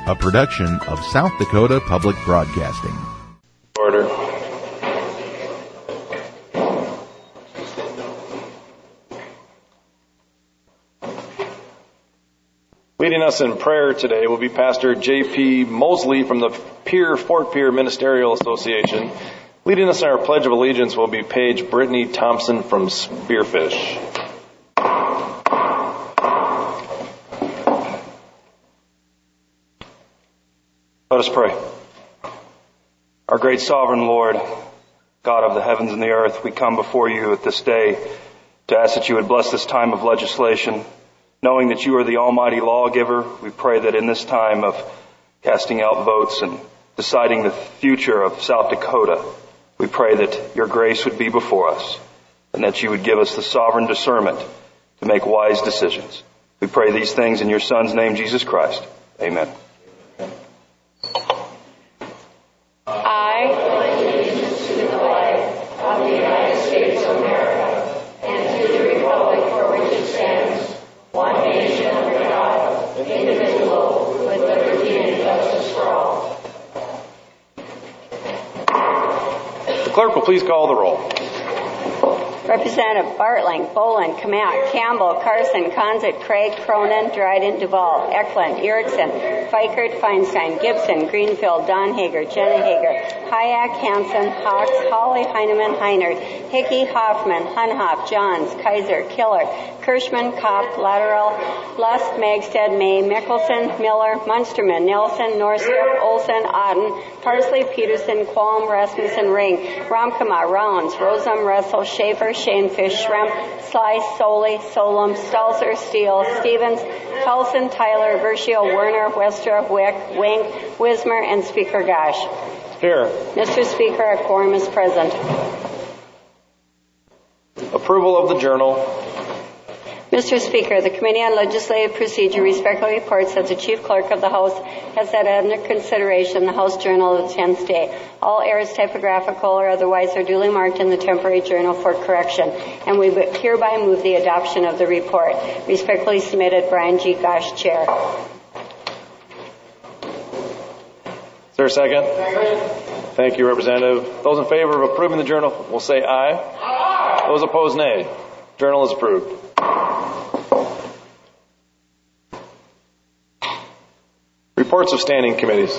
a production of South Dakota Public Broadcasting. Order. Leading us in prayer today will be Pastor J.P. Mosley from the Fort Pierre Ministerial Association. Leading us in our Pledge of Allegiance will be Paige Brittany Thompson from Spearfish. Let us pray. Our great sovereign Lord, God of the heavens and the earth, we come before you at this day to ask that you would bless this time of legislation. Knowing that you are the almighty lawgiver, we pray that in this time of casting out votes and deciding the future of South Dakota, we pray that your grace would be before us and that you would give us the sovereign discernment to make wise decisions. We pray these things in your Son's name, Jesus Christ. Amen. Clerk will please call the roll. Representative Bartling, Boland, Kamat, Campbell, Carson, Conzit, Craig, Cronin, Dryden, Duval, Eklund, Erickson, Fikert, Feinstein, Gibson, Greenfield, Donhager, Jennehager, Hayek, Hansen, Hawks, Hawley, Heineman, Heinert, Hickey, Hoffman, Hunhoff, Johns, Kaiser, Killer, Kirschman, Kopp, Lateral, Lust, Magstead, May, Mickelson, Miller, Munsterman, Nelson, Norstrip, Olson, Otten, Parsley, Peterson, Qualm, Rasmussen, Ring, Romkema, Rounds, Rosum, Russell, Schaefer, Shanefish, Shrimp, Slice, Soley, Solom, Stalzer, Steele, Stevens, Tolson, Tyler, Versio, Werner, Westra, Wick, Wink, Wismer, and Speaker Gosh. Here. Mr. Speaker, a quorum is present. Approval of the journal. Mr. Speaker, the Committee on Legislative Procedure respectfully reports that the Chief Clerk of the House has had under consideration the House Journal of the 10th day. All errors, typographical or otherwise, are duly marked in the temporary journal for correction, and we hereby move the adoption of the report. Respectfully submitted, Brian G. Gosh, Chair. Is there a second? Second. Thank you, Representative. Those in favor of approving the journal will say aye. Aye. Those opposed, nay. Journal is approved. Reports of standing committees.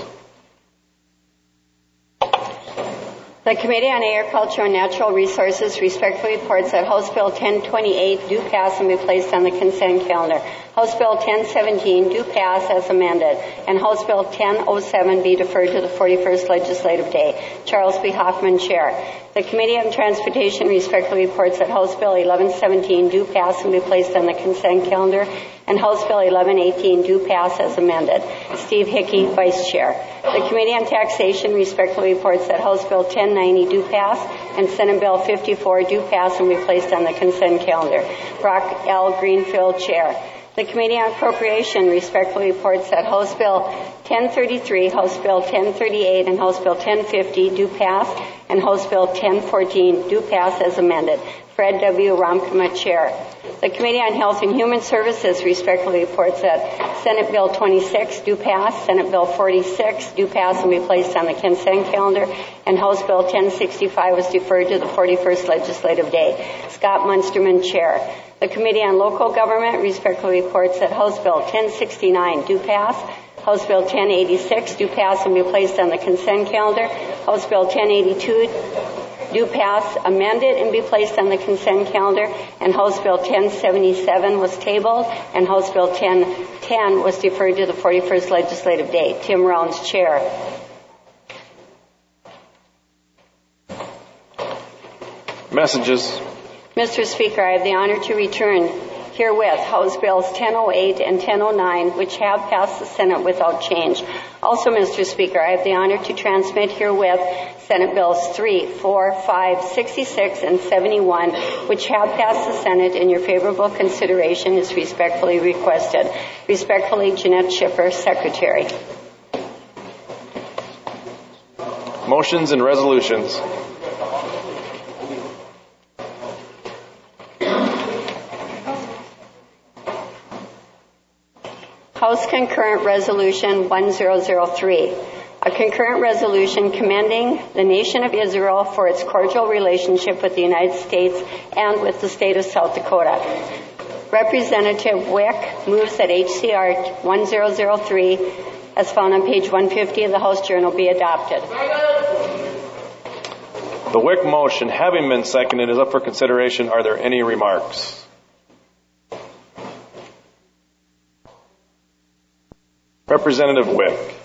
The Committee on Agriculture and Natural Resources respectfully reports that House Bill 1028 do pass and be placed on the consent calendar. House Bill 1017 do pass as amended, and House Bill 1007 be deferred to the 41st legislative day. Charles B. Hoffman, Chair. The Committee on Transportation respectfully reports that House Bill 1117 do pass and be placed on the consent calendar, and House Bill 1118 do pass as amended. Steve Hickey, Vice Chair. The Committee on Taxation respectfully reports that House Bill 1090 do pass and Senate Bill 54 do pass and be placed on the consent calendar. Brock L. Greenfield, Chair. The Committee on Appropriation respectfully reports that House Bill 1033, House Bill 1038, and House Bill 1050 do pass, and House Bill 1014 do pass as amended. Fred W. Romkema, Chair. The Committee on Health and Human Services respectfully reports that Senate Bill 26 do pass, Senate Bill 46 do pass and be placed on the consent calendar, and House Bill 1065 was deferred to the 41st legislative day. Scott Munsterman, Chair. The Committee on Local Government respectfully reports that House Bill 1069 do pass, House Bill 1086 do pass and be placed on the consent calendar, House Bill 1082 do pass, amended, and be placed on the consent calendar, and House Bill 1077 was tabled, and House Bill 1010 was deferred to the 41st legislative day. Tim Rounds, Chair. Messages. Mr. Speaker, I have the honor to return herewith House Bills 1008 and 1009, which have passed the Senate without change. Also, Mr. Speaker, I have the honor to transmit herewith Senate Bills 3, 4, 5, 66, and 71, which have passed the Senate, and your favorable consideration is respectfully requested. Respectfully, Jeanette Schiffer, Secretary. Motions and resolutions. House Concurrent Resolution 1003, a concurrent resolution commending the nation of Israel for its cordial relationship with the United States and with the state of South Dakota. Representative Wick moves that HCR 1003, as found on page 150 of the House Journal, be adopted. The Wick motion, having been seconded, is up for consideration. Are there any remarks? Representative Wick.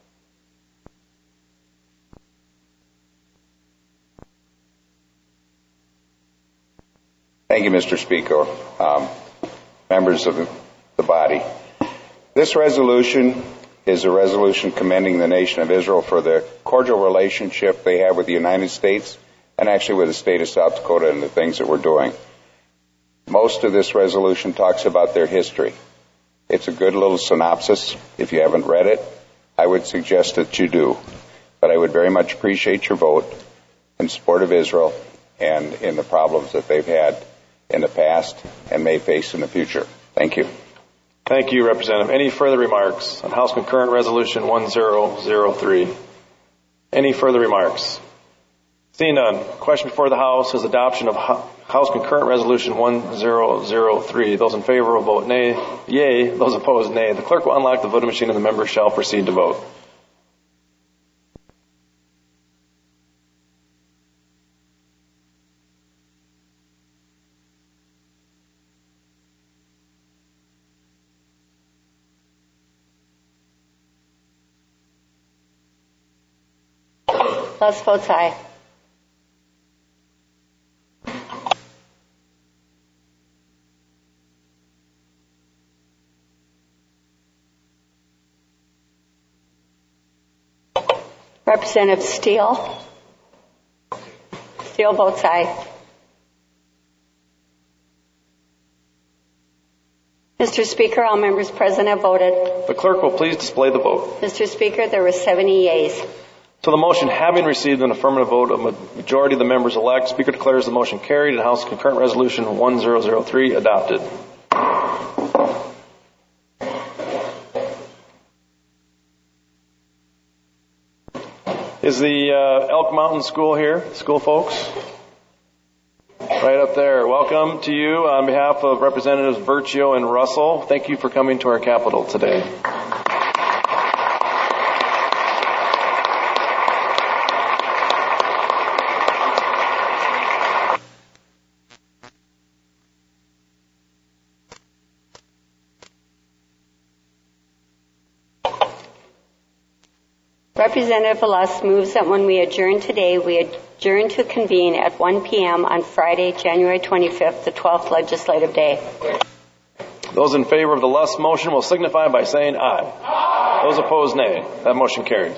Thank you, Mr. Speaker. Members of the body. This resolution is a resolution commending the nation of Israel for the cordial relationship they have with the United States and actually with the state of South Dakota and the things that we're doing. Most of this resolution talks about their history. It's a good little synopsis. If you haven't read it, I would suggest that you do. But I would very much appreciate your vote in support of Israel and in the problems that they've had in the past and may face in the future. Thank you. Thank you, Representative. Any further remarks on House Concurrent Resolution 1003? Any further remarks? Seeing none, question before the House is adoption of House Concurrent Resolution 1003. Those in favor will vote nay. Yea. Those opposed, nay. The clerk will unlock the voting machine and the members shall proceed to vote. Les votes aye. Representative Steele. Steele votes aye. Mr. Speaker, all members present have voted. The clerk will please display the vote. Mr. Speaker, there were 70 yeas. So the motion having received an affirmative vote of a majority of the members elect, Speaker declares the motion carried and House Concurrent Resolution 1003 adopted. Is the Elk Mountain School here? School folks? Right up there. Welcome to you on behalf of Representatives Virtue and Russell. Thank you for coming to our Capitol today. Representative Velez moves that when we adjourn today, we adjourn to convene at 1 p.m. on Friday, January 25th, the 12th legislative day. Those in favor of the Lust motion will signify by saying aye. Aye. Those opposed, nay. That motion carries.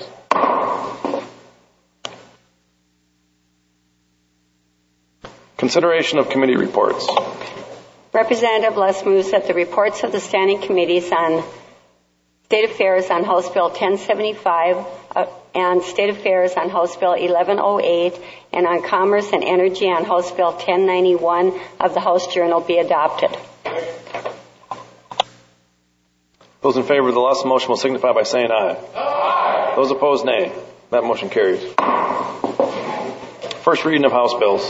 Consideration of committee reports. Representative Les moves that the reports of the standing committees on State Affairs on House Bill 1075 and State Affairs on House Bill 1108 and on Commerce and Energy on House Bill 1091 of the House Journal be adopted. Those in favor of the Lust motion will signify by saying aye. Aye. Those opposed, nay. That motion carries. First reading of House bills.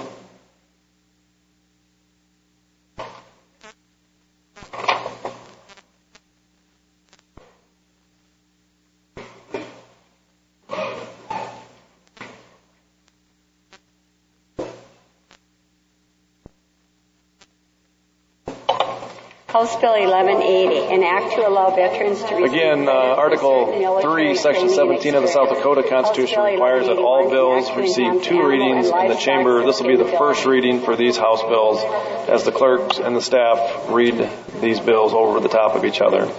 House Bill 1180, an act to allow veterans to receive... Again, Article 3, Section 17 of the South Dakota Constitution requires that all bills receive two readings in the chamber. This will be the first reading for these House bills as the clerks and the staff read these bills over the top of each other.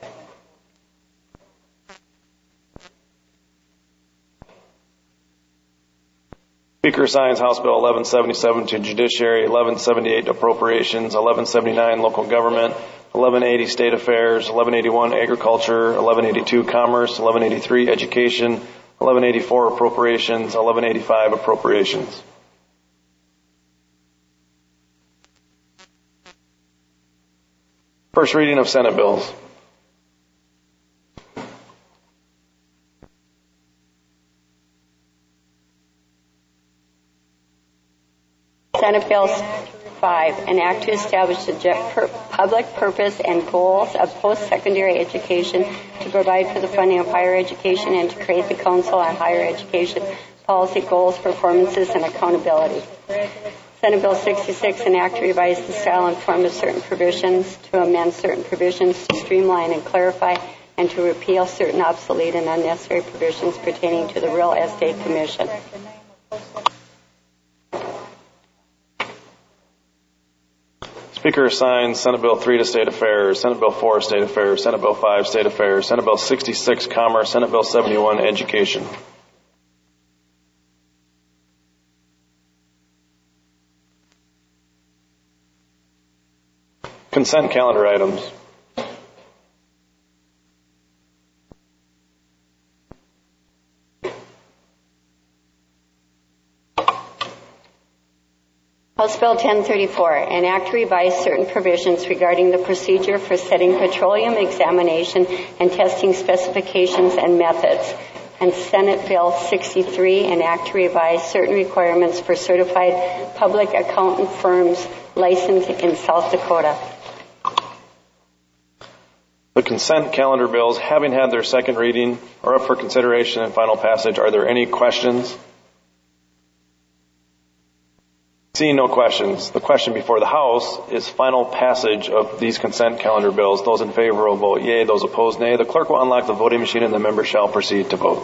Speaker assigns House Bill 1177 to Judiciary, 1178 Appropriations, 1179 Local Government, 1180 State Affairs, 1181 Agriculture, 1182 Commerce, 1183 Education, 1184 Appropriations, 1185 Appropriations. First reading of Senate bills. Senate Bill 5, an act to establish the public purpose and goals of post-secondary education, to provide for the funding of higher education, and to create the Council on Higher Education policy, goals, performances, and accountability. Senate Bill 66, an act to revise the style and form of certain provisions, to amend certain provisions, to streamline and clarify, and to repeal certain obsolete and unnecessary provisions pertaining to the Real Estate Commission. Speaker assigns Senate Bill 3 to State Affairs, Senate Bill 4 State Affairs, Senate Bill 5 State Affairs, Senate Bill 66 Commerce, Senate Bill 71 Education. Consent calendar items. House Bill 1034, an act to revise certain provisions regarding the procedure for setting petroleum examination and testing specifications and methods. And Senate Bill 63, an act to revise certain requirements for certified public accountant firms licensed in South Dakota. The consent calendar bills, having had their second reading, are up for consideration and final passage. Are there any questions? Seeing no questions, the question before the House is final passage of these consent calendar bills. Those in favor will vote yea, those opposed nay. The clerk will unlock the voting machine and the member shall proceed to vote.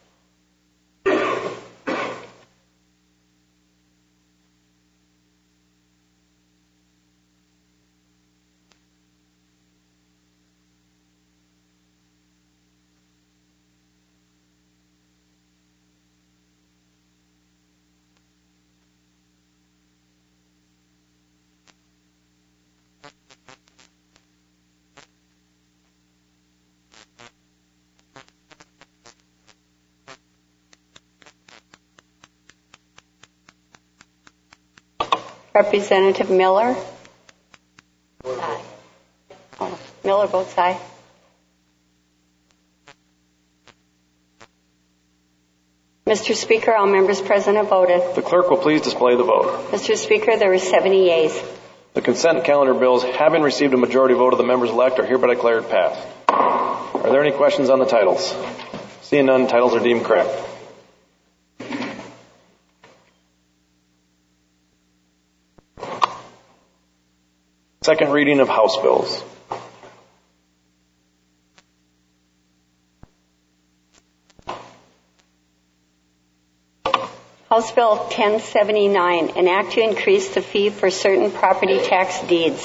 Representative Miller? Aye. Oh, Miller votes aye. Mr. Speaker, all members present have voted. The clerk will please display the vote. Mr. Speaker, there were 70 yeas. The consent calendar bills, having received a majority vote of the members elect, are hereby declared passed. Are there any questions on the titles? Seeing none, titles are deemed correct. Second reading of House bills. House Bill 1079, an act to increase the fee for certain property tax deeds.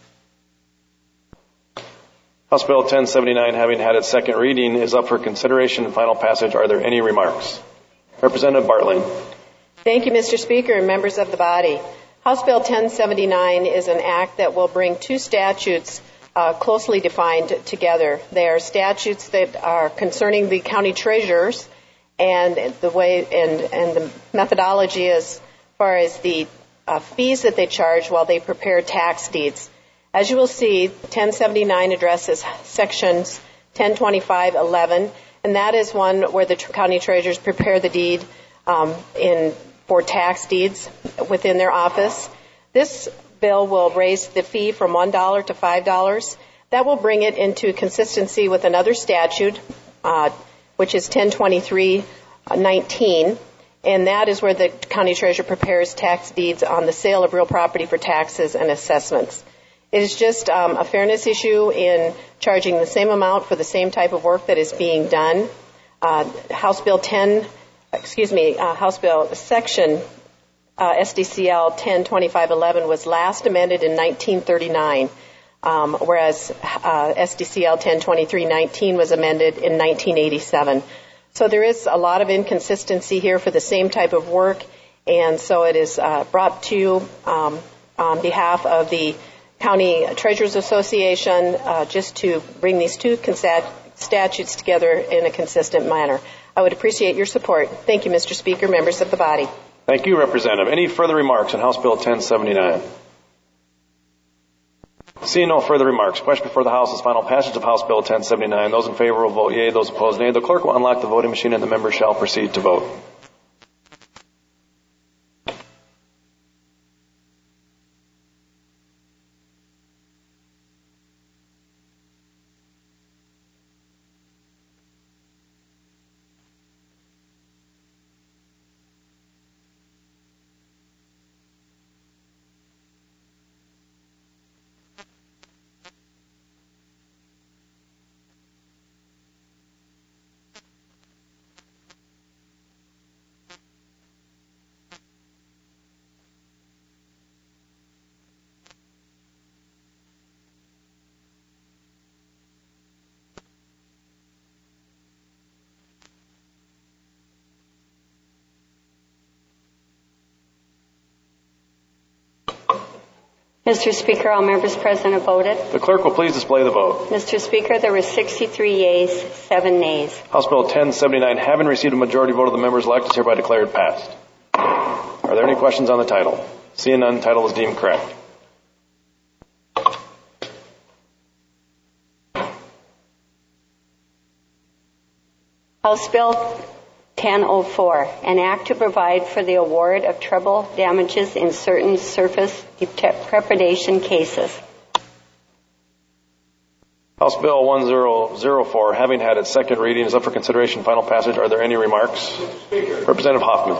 House Bill 1079, having had its second reading, is up for consideration and final passage. Are there any remarks? Representative Bartling. Thank you, Mr. Speaker and members of the body. House Bill 1079 is an act that will bring two statutes closely defined together. They are statutes that are concerning the county treasurers and the way and the methodology as far as the fees that they charge while they prepare tax deeds. As you will see, 1079 addresses sections 1025:11, and that is one where the county treasurers prepare the deed for tax deeds within their office. This bill will raise the fee from $1 to $5. That will bring it into consistency with another statute, which is 1023:19, and that is where the county treasurer prepares tax deeds on the sale of real property for taxes and assessments. It is just a fairness issue in charging the same amount for the same type of work that is being done. House Bill Section SDCL 1025:11 was last amended in 1939, whereas SDCL 1023:19 was amended in 1987. So there is a lot of inconsistency here for the same type of work, and so it is brought to you on behalf of the County Treasurers Association just to bring these two statutes together in a consistent manner. I would appreciate your support. Thank you, Mr. Speaker, members of the body. Thank you, Representative. Any further remarks on House Bill 1079? Seeing no further remarks, question before the House is final passage of House Bill 1079. Those in favor will vote yea, those opposed nay. The clerk will unlock the voting machine and the member shall proceed to vote. Mr. Speaker, all members present have voted. The clerk will please display the vote. Mr. Speaker, there were 63 yeas, 7 nays. House Bill 1079, having received a majority vote of the members elect, is hereby declared passed. Are there any questions on the title? Seeing none, title is deemed correct. House Bill 1004, an act to provide for the award of treble damages in certain surface depredation cases. House Bill 1004, having had its second reading, is up for consideration and final passage. Are there any remarks? Representative Hoffman.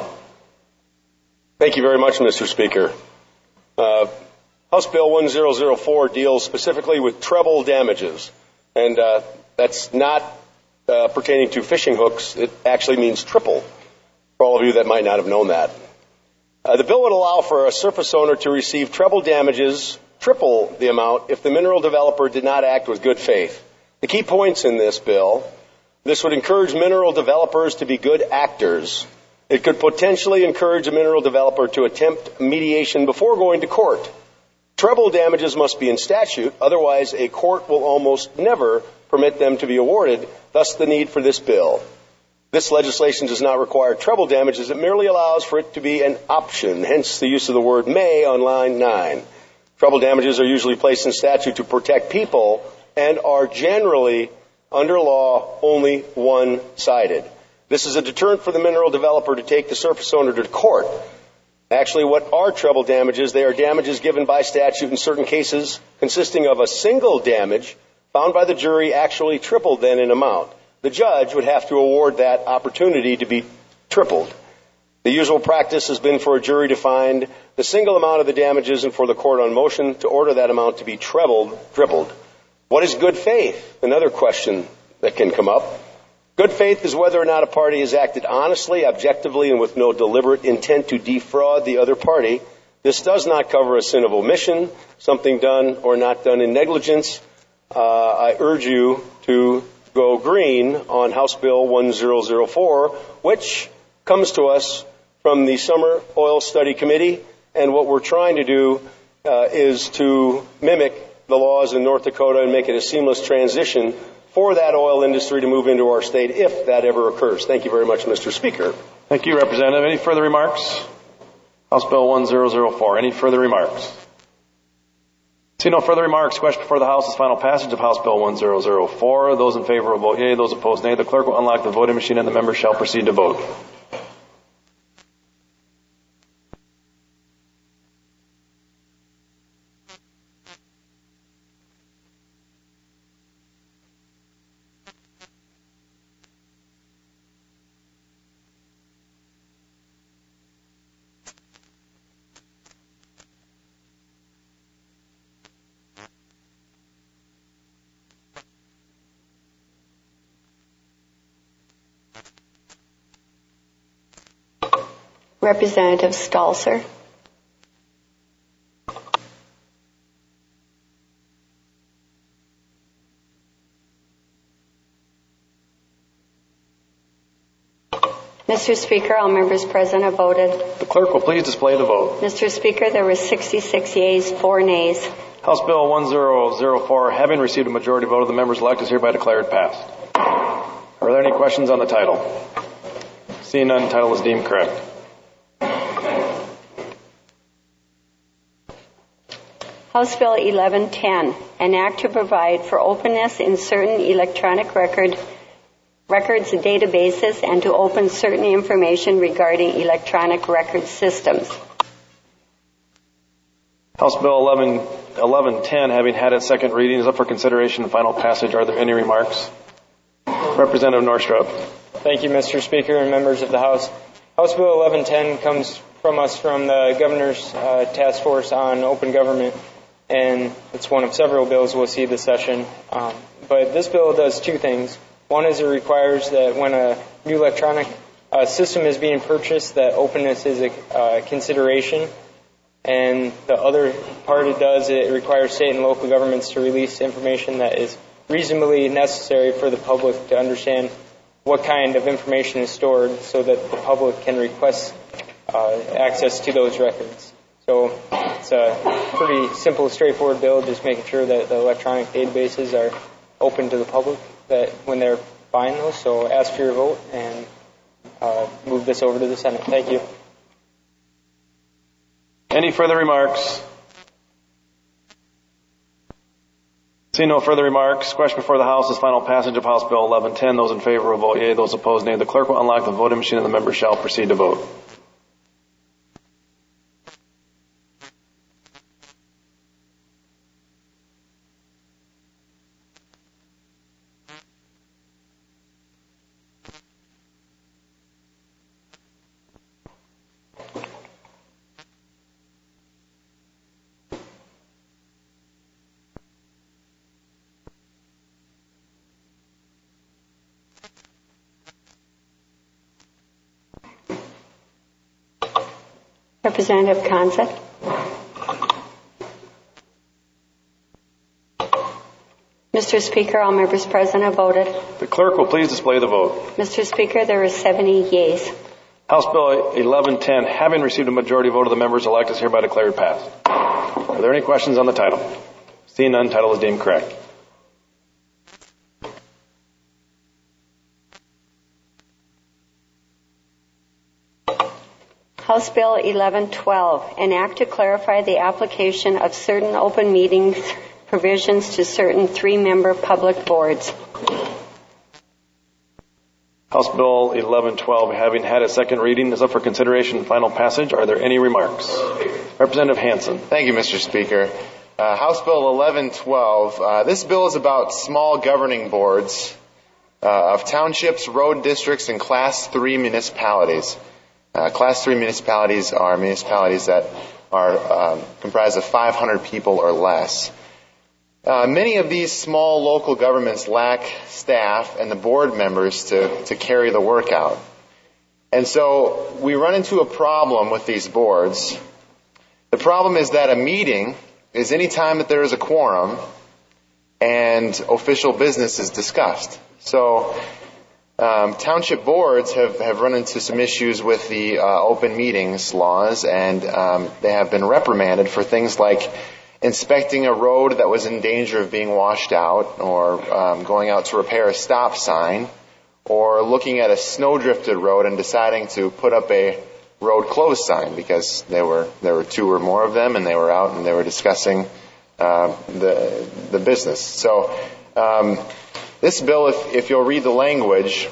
Thank you very much, Mr. Speaker. House Bill 1004 deals specifically with treble damages, and that's not pertaining to fishing hooks. It actually means triple, for all of you that might not have known that. The bill would allow for a surface owner to receive treble damages, triple the amount, if the mineral developer did not act with good faith. The key points in this bill: this would encourage mineral developers to be good actors. It could potentially encourage a mineral developer to attempt mediation before going to court. Treble damages must be in statute, otherwise a court will almost never permit them to be awarded, thus the need for this bill. This legislation does not require treble damages. It merely allows for it to be an option, hence the use of the word may on line 9. Treble damages are usually placed in statute to protect people and are generally, under law, only one-sided. This is a deterrent for the mineral developer to take the surface owner to court. Actually, what are treble damages? They are damages given by statute in certain cases consisting of a single damage found by the jury actually tripled then in amount. The judge would have to award that opportunity to be tripled. The usual practice has been for a jury to find the single amount of the damages and for the court on motion to order that amount to be tripled. What is good faith? Another question that can come up. Good faith is whether or not a party has acted honestly, objectively, and with no deliberate intent to defraud the other party. This does not cover a sin of omission, something done or not done in negligence. I urge you to go green on House Bill 1004, which comes to us from the Summer Oil Study Committee. And what we're trying to do is to mimic the laws in North Dakota and make it a seamless transition for that oil industry to move into our state if that ever occurs. Thank you very much, Mr. Speaker. Thank you, Representative. Any further remarks? House Bill 1004. Any further remarks? See no further remarks. Question before the House is final passage of House Bill 1004. Those in favor will vote yea. Those opposed, nay. The clerk will unlock the voting machine and the members shall proceed to vote. Representative Stalser. Mr. Speaker, all members present have voted. The clerk will please display the vote. Mr. Speaker, there were 66 yeas, 4 nays. House Bill 1004, having received a majority vote of the members elect, is hereby declared passed. Are there any questions on the title? Seeing none, the title is deemed correct. House Bill 1110, an act to provide for openness in certain electronic records and databases and to open certain information regarding electronic record systems. House Bill 1110, having had its second reading, is up for consideration and final passage. Are there any remarks? Representative Norstrup. Thank you, Mr. Speaker and members of the House. House Bill 1110 comes from us from the Governor's Task Force on Open Government, and it's one of several bills we'll see this session. But this bill does two things. One is it requires that when a new electronic system is being purchased, that openness is a consideration. And the other part it does, it requires state and local governments to release information that is reasonably necessary for the public to understand what kind of information is stored so that the public can request access to those records. So So it's a pretty simple, straightforward bill, just making sure that the electronic databases are open to the public that when they're buying those. So ask for your vote and move this over to the Senate. Thank you. Any further remarks? Seeing no further remarks, question before the House is final passage of House Bill 1110. Those in favor will vote yea. Those opposed, nay. The clerk will unlock the voting machine and the members shall proceed to vote. Representative Concept. Mr. Speaker, all members present have voted. The clerk will please display the vote. Mr. Speaker, there are 70 yeas. House Bill 1110, having received a majority vote of the members elect, is hereby declared passed. Are there any questions on the title? Seeing none, title is deemed correct. House Bill 1112, an act to clarify the application of certain open meetings provisions to certain 3-member public boards. House Bill 1112, having had a second reading, is up for consideration and final passage. Are there any remarks? Representative Hansen. Thank you, Mr. Speaker. House Bill 1112, this bill is about small governing boards of townships, road districts, and Class 3 municipalities. Class 3 municipalities are municipalities that are comprised of 500 people or less. Many of these small local governments lack staff and the board members to carry the work out. And so we run into a problem with these boards. The problem is that a meeting is any time that there is a quorum and official business is discussed. So township boards have run into some issues with the open meetings laws, and they have been reprimanded for things like inspecting a road that was in danger of being washed out, or going out to repair a stop sign, or looking at a snow-drifted road and deciding to put up a road closed sign because there were 2 or more of them, and they were out and they were discussing the business. So this bill, if you'll read the language,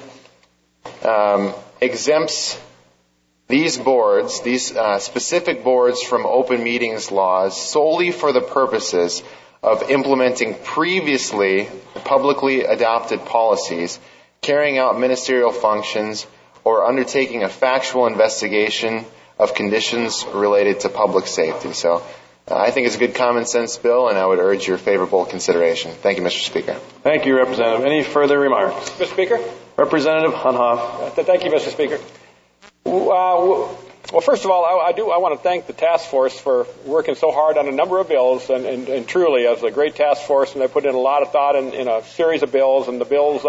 exempts these boards, these specific boards, from open meetings laws solely for the purposes of implementing previously publicly adopted policies, carrying out ministerial functions, or undertaking a factual investigation of conditions related to public safety. So I think it's a good common sense bill, and I would urge your favorable consideration. Thank you, Mr. Speaker. Thank you, Representative. Any further remarks? Mr. Speaker? Representative Hunhoff. Thank you, Mr. Speaker. Well, first of all, I want to thank the task force for working so hard on a number of bills, and truly, as a great task force, and they put in a lot of thought in a series of bills, and the bills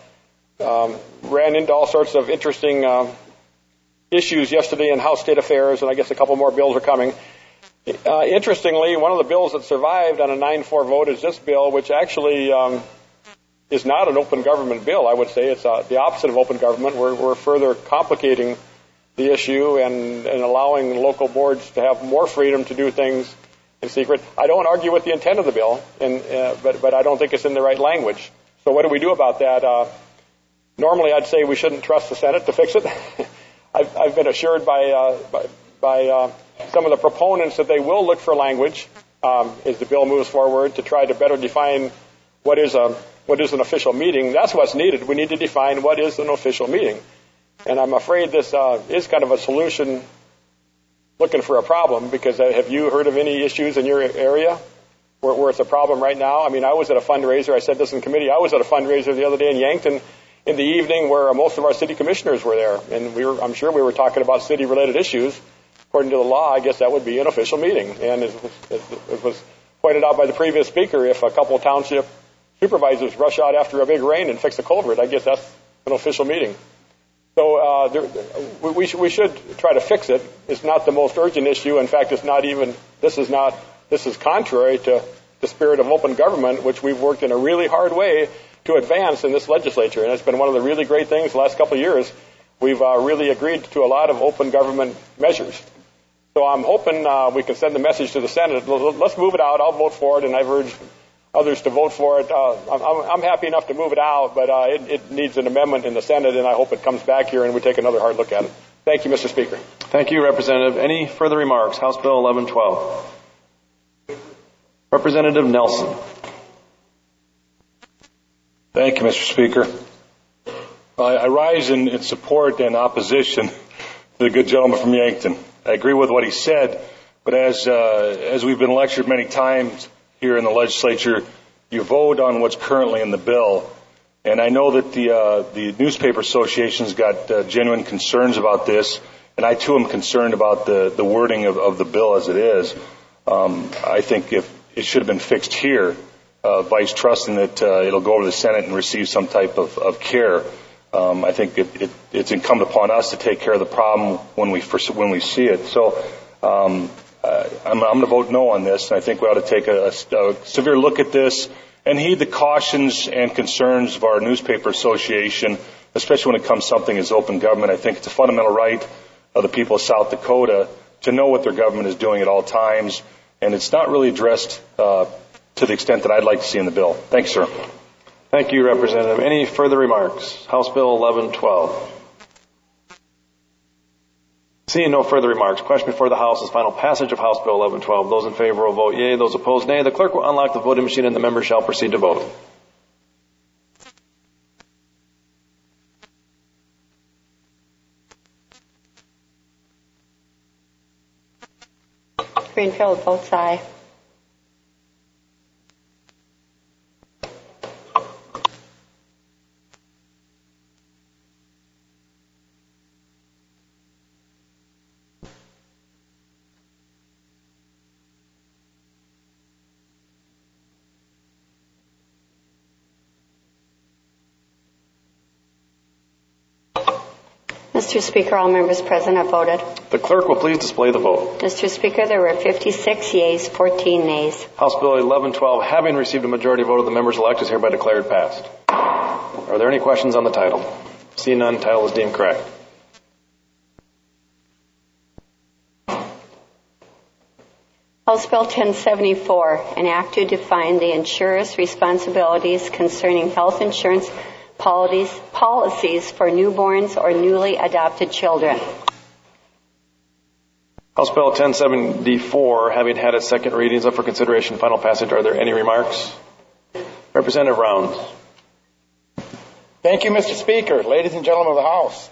ran into all sorts of interesting issues yesterday in House State Affairs, and I guess a couple more bills are coming. Interestingly, one of the bills that survived on a 9-4 vote is this bill, which actually is not an open government bill. I would say it's the opposite of open government. We're further complicating the issue and allowing local boards to have more freedom to do things in secret. I don't argue with the intent of the bill, but I don't think it's in the right language. So what do we do about that? Normally, I'd say we shouldn't trust the Senate to fix it. I've been assured by some of the proponents that they will look for language as the bill moves forward to try to better define what is an official meeting. That's what's needed. We need to define what is an official meeting. And I'm afraid this is kind of a solution looking for a problem, because have you heard of any issues in your area where it's a problem right now? I mean, I was at a fundraiser. I said this in committee. I was at a fundraiser the other day in Yankton in the evening where most of our city commissioners were there. And I'm sure we were talking about city-related issues. According to the law, I guess that would be an official meeting. And it was pointed out by the previous speaker, if a couple of township supervisors rush out after a big rain and fix a culvert, I guess that's an official meeting. So we should try to fix it. It's not the most urgent issue. In fact, it's not even. This is contrary to the spirit of open government, which we've worked in a really hard way to advance in this legislature, and it's been one of the really great things the last couple of years. We've really agreed to a lot of open government measures. So I'm hoping we can send the message to the Senate. Let's move it out. I'll vote for it, and I've urged others to vote for it. I'm happy enough to move it out, but it needs an amendment in the Senate, and I hope it comes back here and we take another hard look at it. Thank you, Mr. Speaker. Thank you, Representative. Any further remarks? House Bill 1112. Representative Nelson. Thank you, Mr. Speaker. I rise in support and opposition to the good gentleman from Yankton. I agree with what he said, but as we've been lectured many times here in the legislature, you vote on what's currently in the bill. And I know that the newspaper association's got genuine concerns about this, and I too am concerned about the wording of the bill as it is. I think if it should have been fixed here, vice trusting that it'll go over to the Senate and receive some type of care. I think it's incumbent upon us to take care of the problem when we see it. So I'm going to vote no on this, and I think we ought to take a severe look at this and heed the cautions and concerns of our newspaper association, especially when it comes to something as open government. I think it's a fundamental right of the people of South Dakota to know what their government is doing at all times, and it's not really addressed to the extent that I'd like to see in the bill. Thank you, sir. Thank you, Representative. Any further remarks? House Bill 1112. Seeing no further remarks, question before the House is final passage of House Bill 1112. Those in favor will vote yea. Those opposed, nay. The clerk will unlock the voting machine and the members shall proceed to vote. Greenfield votes aye. Mr. Speaker, all members present have voted. The clerk will please display the vote. Mr. Speaker, there were 56 yeas, 14 nays. House Bill 1112, having received a majority vote of the members elect, is hereby declared passed. Are there any questions on the title? Seeing none, title is deemed correct. House Bill 1074, an act to define the insurer's responsibilities concerning health insurance policies for newborns or newly adopted children. House Bill 1074, having had its second readings up for consideration and final passage, are there any remarks? Representative Rounds. Thank you, Mr. Speaker. Ladies and gentlemen of the House.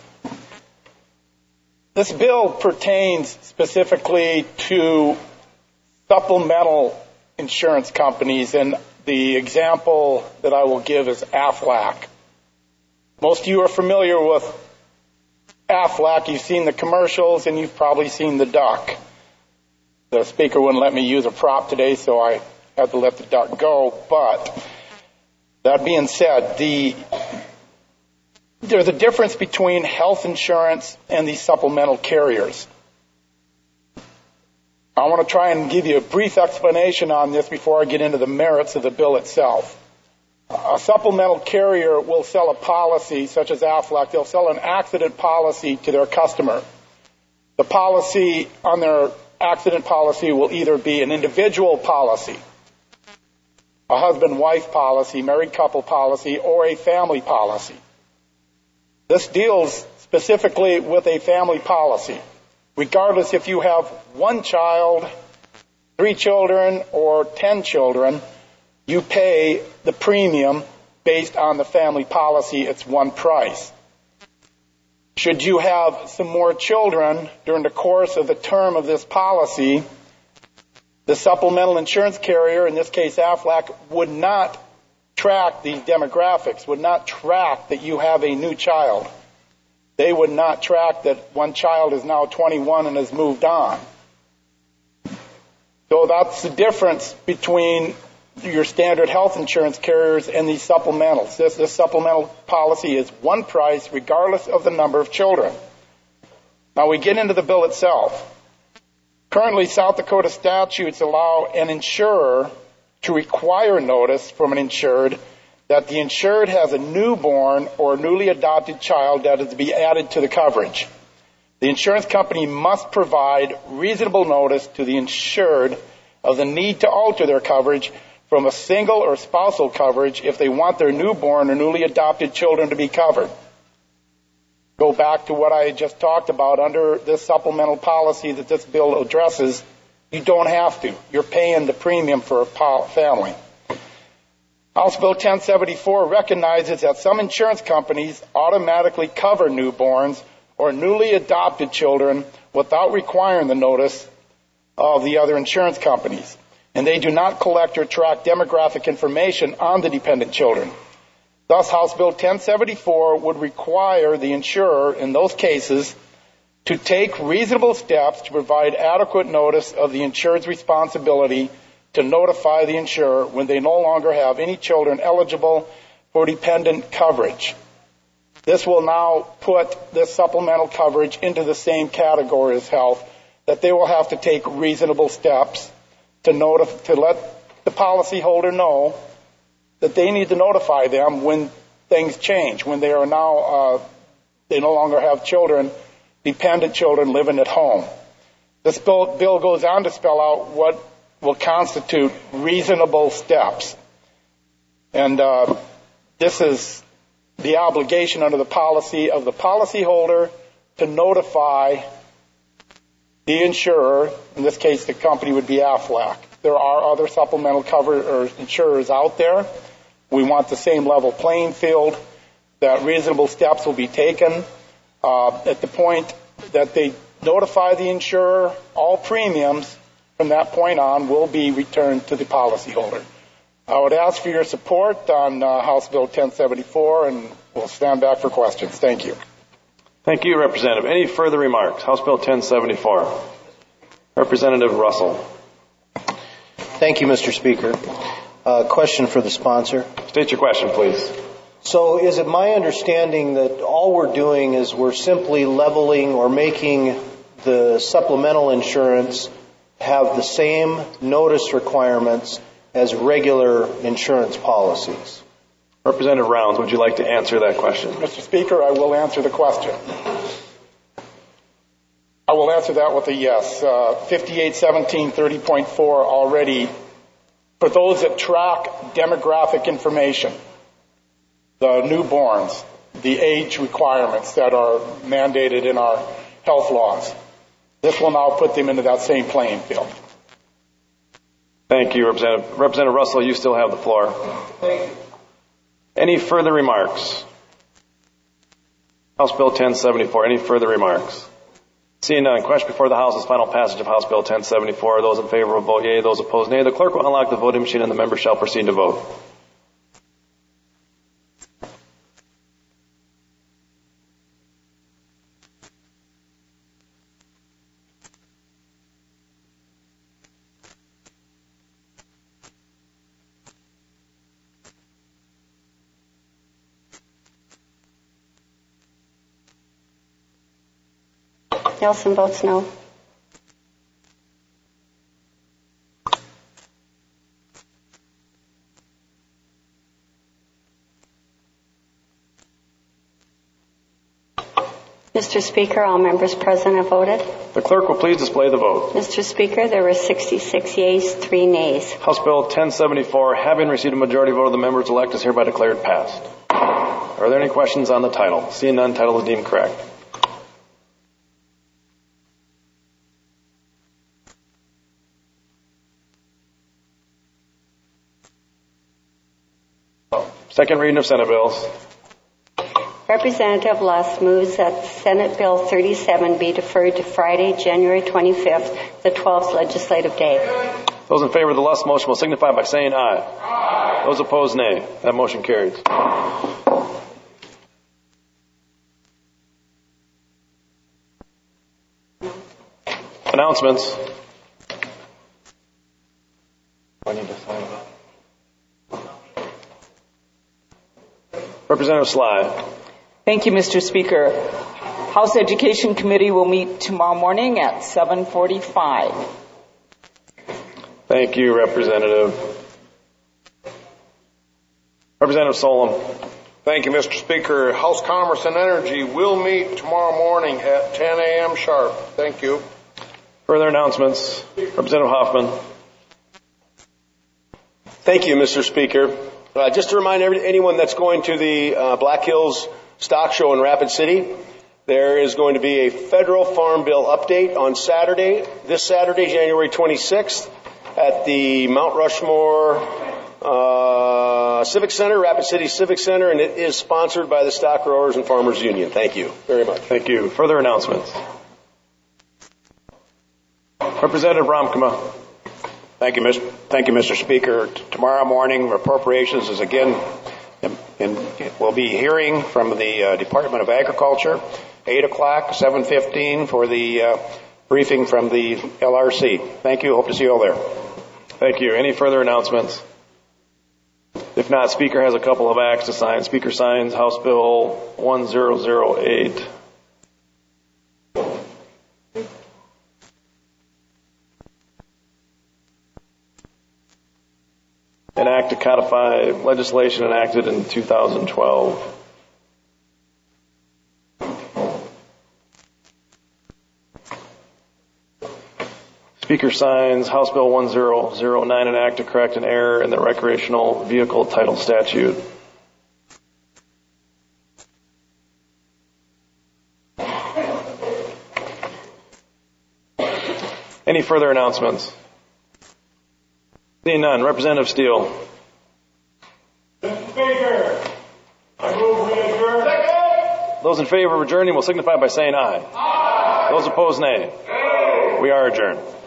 This bill pertains specifically to supplemental insurance companies, and the example that I will give is Aflac. Most of you are familiar with Aflac. You've seen the commercials, and you've probably seen the duck. The speaker wouldn't let me use a prop today, so I had to let the duck go. But that being said, there's a difference between health insurance and these supplemental carriers. I want to try and give you a brief explanation on this before I get into the merits of the bill itself. A supplemental carrier will sell a policy, such as Aflac. They'll sell an accident policy to their customer. The policy on their accident policy will either be an individual policy, a husband-wife policy, married couple policy, or a family policy. This deals specifically with a family policy. Regardless if you have one child, 3 children, or 10 children, you pay the premium based on the family policy. It's one price. Should you have some more children during the course of the term of this policy, the supplemental insurance carrier, in this case Aflac, would not track these demographics, would not track that you have a new child. They would not track that one child is now 21 and has moved on. So that's the difference between your standard health insurance carriers and these supplementals. This supplemental policy is one price regardless of the number of children. Now we get into the bill itself. Currently, South Dakota statutes allow an insurer to require notice from an insured that the insured has a newborn or newly adopted child that is to be added to the coverage. The insurance company must provide reasonable notice to the insured of the need to alter their coverage from a single or spousal coverage if they want their newborn or newly adopted children to be covered. Go back to what I just talked about under this supplemental policy that this bill addresses. You don't have to. You're paying the premium for a family. House Bill 1074 recognizes that some insurance companies automatically cover newborns or newly adopted children without requiring the notice of the other insurance companies, and they do not collect or track demographic information on the dependent children. Thus, House Bill 1074 would require the insurer in those cases to take reasonable steps to provide adequate notice of the insured's responsibility to notify the insurer when they no longer have any children eligible for dependent coverage. This will now put this supplemental coverage into the same category as health, that they will have to take reasonable steps to let the policyholder know that they need to notify them when things change, when they are now they no longer have children, dependent children living at home. This bill goes on to spell out what will constitute reasonable steps. And this is the obligation under the policy of the policyholder to notify the insurer. In this case, the company would be Aflac. There are other supplemental insurers out there. We want the same level playing field, that reasonable steps will be taken. At the point that they notify the insurer, all premiums from that point on will be returned to the policyholder. I would ask for your support on House Bill 1074, and we'll stand back for questions. Thank you. Thank you, Representative. Any further remarks? House Bill 1074. Representative Russell. Thank you, Mr. Speaker. Question for the sponsor. State your question, please. So is it my understanding that all we're doing is we're simply leveling or making the supplemental insurance have the same notice requirements as regular insurance policies? Representative Rounds, would you like to answer that question? Mr. Speaker, I will answer the question. I will answer that with a yes. 5817.30.4 already, for those that track demographic information, the newborns, the age requirements that are mandated in our health laws, this will now put them into that same playing field. Thank you, Representative. Representative Russell, you still have the floor. Thank you. Any further remarks? House Bill 1074, any further remarks? Seeing none, question before the House is final passage of House Bill 1074. Those in favor will vote yea, those opposed nay. The clerk will unlock the voting machine and the members shall proceed to vote. Nelson votes no. Mr. Speaker, all members present have voted. The clerk will please display the vote. Mr. Speaker, there were 66 yeas, 3 nays. House Bill 1074, having received a majority vote of the members elect, is hereby declared passed. Are there any questions on the title? Seeing none, title is deemed correct. Second reading of Senate bills. Representative Luss moves that Senate Bill 37 be deferred to Friday, January 25th, the 12th legislative day. Those in favor of the Luss motion will signify by saying aye. Aye. Those opposed, nay. That motion carries. Announcements. I need to sign that. Representative Sly. Thank you, Mr. Speaker. House Education Committee will meet tomorrow morning at 7:45. Thank you, Representative. Representative Solom. Thank you, Mr. Speaker. House Commerce and Energy will meet tomorrow morning at 10 a.m. sharp. Thank you. Further announcements. Representative Hoffman. Thank you, Mr. Speaker. Just to remind anyone that's going to the Black Hills Stock Show in Rapid City, there is going to be a federal farm bill update on Saturday, this Saturday, January 26th, at the Mount Rushmore Civic Center, Rapid City Civic Center, and it is sponsored by the Stock Growers and Farmers Union. Thank you very much. Thank you. Further announcements. Representative Ramkama. Thank you, Mr. Speaker. Tomorrow morning, appropriations is again, we'll be hearing from the Department of Agriculture, 8 o'clock, 7:15 for the briefing from the LRC. Thank you. Hope to see you all there. Thank you. Any further announcements? If not, Speaker has a couple of acts to sign. Speaker signs House Bill 1008. An act to codify legislation enacted in 2012. Speaker signs House Bill 1009, an act to correct an error in the recreational vehicle title statute. Any further announcements? Seeing none. Representative Steele. Mr. Speaker, I move we adjourn. Second. Those in favor of adjourning will signify by saying aye. Aye. Those opposed, nay. Nay. We are adjourned.